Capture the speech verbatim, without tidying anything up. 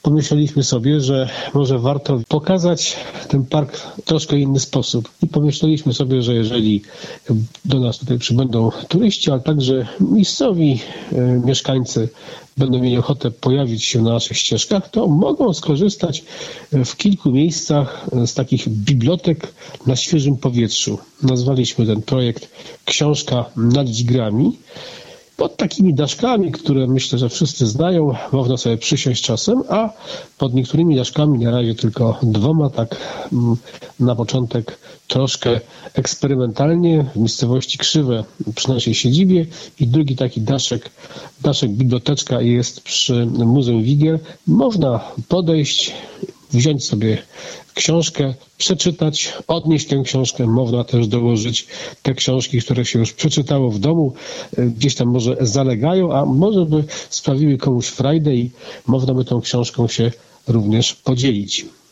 pomyśleliśmy sobie, że może warto pokazać ten park w troszkę inny sposób. I pomyśleliśmy sobie, że jeżeli do nas tutaj przybędą turyści, ale także miejscowi e, mieszkańcy będą mieli ochotę pojawić się na naszych ścieżkach, to mogą skorzystać w kilku miejscach z takich bibliotek na świeżym powietrzu. Nazwaliśmy ten projekt Książka nad Dzigrami. Pod takimi daszkami, które myślę, że wszyscy znają, można sobie przysiąść czasem, a pod niektórymi daszkami na razie tylko dwoma, tak na początek troszkę eksperymentalnie w miejscowości Krzywe przy naszej siedzibie i drugi taki daszek, daszek biblioteczka jest przy Muzeum Wigier. Można podejść, wziąć sobie książkę, przeczytać, odnieść tę książkę. Można też dołożyć te książki, które się już przeczytało w domu, gdzieś tam może zalegają, a może by sprawiły komuś frajdę i można by tą książką się również podzielić.